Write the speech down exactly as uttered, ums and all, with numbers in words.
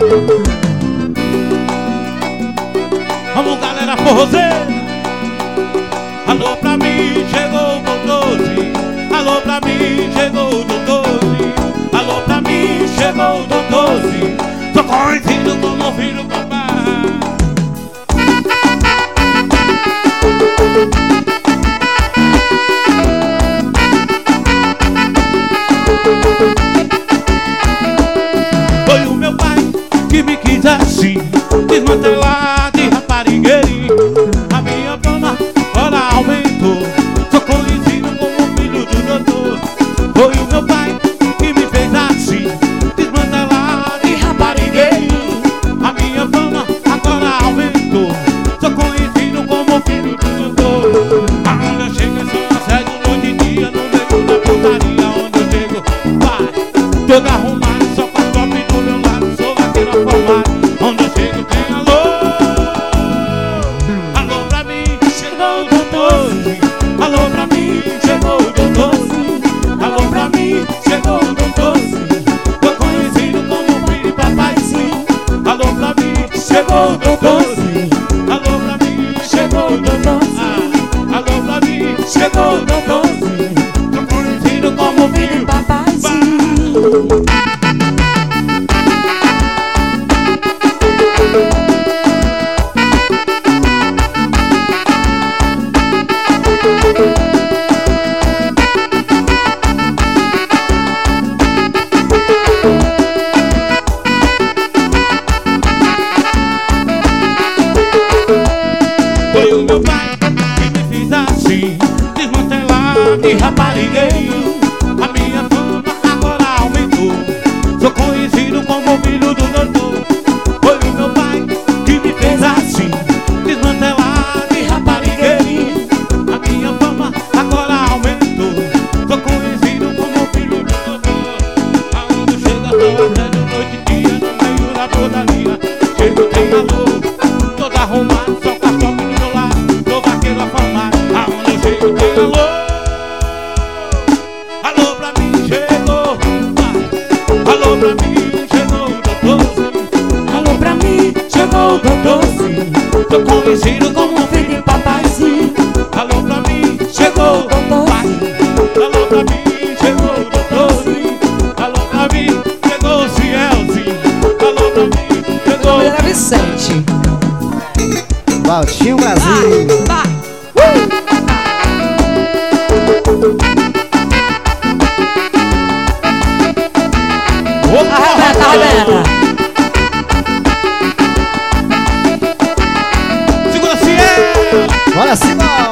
Vamos, galera, forrozeira. Alô pra mim, chegou o doutorzinho. Alô pra mim, chegou o doutorzinho. Alô pra mim, chegou o doutorzinho. Tô conhecido como filho do papai. Foi o meu pai que me quis assim, desmantelar de raparigueirinho. A minha fama ora aumentou, sou conhecido como filho do doutor. Foi o meu pai que me fez assim, desmantelar de raparigueirinho. A minha fama agora aumentou, sou conhecido como filho do doutor. Aonde eu chego é só assédio noite e dia, no meio da putaria. Onde eu chego, vai, todo arrumado, só com top do meu lado, sou vaqueiro formado. Onde eu chego tem alô. Alô pra mim, chegou o doutorzinho. Alô pra mim, chegou o doutorzinho. Alô pra mim, chegou o doutorzinho. Tô conhecido como filho e papaizinho. Alô pra mim, chegou o doutorzinho. Alô pra mim, chegou o doutorzinho. Ah, alô pra mim, chegou o doutorzinho. Tô conhecido como filho e papaizinho. Foi o meu pai que me fez assim, desmantelar de raparigueiro. A minha fama agora aumentou, sou conhecido como filho do doutor. Foi o meu pai que me fez assim, desmantelar de raparigueiro. A minha fama agora aumentou, sou conhecido como filho do doutor. Aonde chega só até de noite e dia, no meio da putaria. Chego tem alô, todo arrumado, só com a top do meu lado, sou vaqueiro afamado. Aonde eu chego tem alô. Alô pra mim, chegou, vai. Alô pra mim, chegou o doutorzinho. Alô pra mim, chegou o doutorzinho. Tô conhecido como filho e papaizinho. Alô pra mim, chegou o doutorzinho. Alô pra mim, chegou o doutorzinho. Alô pra mim, chegou o Cielzinho. Alô pra mim, chegou Era Vicente. Valtinho Brasil. Vai, vai. Opa, Arrebenta, arrebenta. segura Ciel. Bora, Simão.